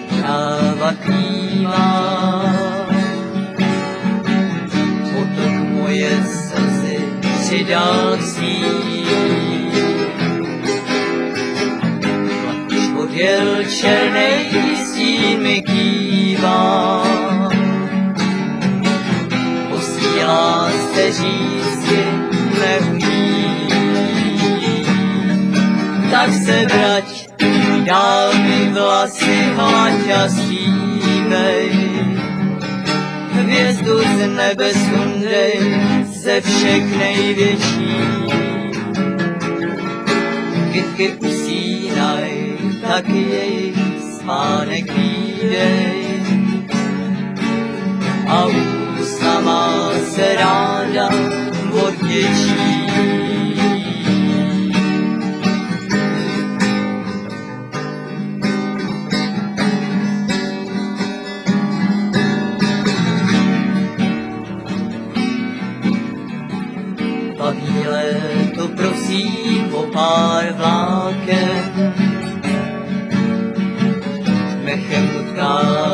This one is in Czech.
tráva klívá. Potok moje slzy přidal k svým. Když odjel černej stín mi kývá. Posílá se říct si neumí. Tak se vrať, dál mi vlasy hlaď a zpívej. Hvězdu z nebe sundej, ze všech největší. Kytky usínaj, taky jejich spánek vídej. A ústa má se ráda odděčí. Baví léto prosí po pár vláken.